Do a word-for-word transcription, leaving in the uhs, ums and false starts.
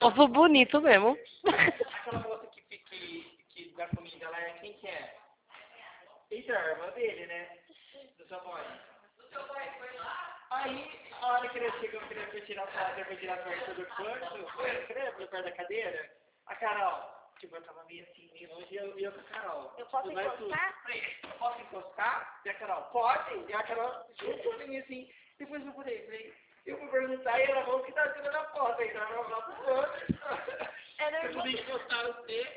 Ovo bonito mesmo. Aquela moça que, que, que, que dá comida lá, é quem que é? Eita, a irmã dele, né? Do seu boy. Do seu boy foi lá? Aí, a hora que ele chegou, que ele foi tirar foto, foi tirar perto do quarto, foi, lembra, perto da cadeira? A Carol, tipo, eu tava meio assim, meio longe, e eu, e eu com a Carol. Eu posso tipo, nós encostar? tudo. Falei, eu posso encostar? E a Carol, pode? E a Carol, junto a mim assim, depois eu falei, falei, eu vou perguntar e ela falou que tá tirando a foto, aí ela falou, Era eu vou encostar você.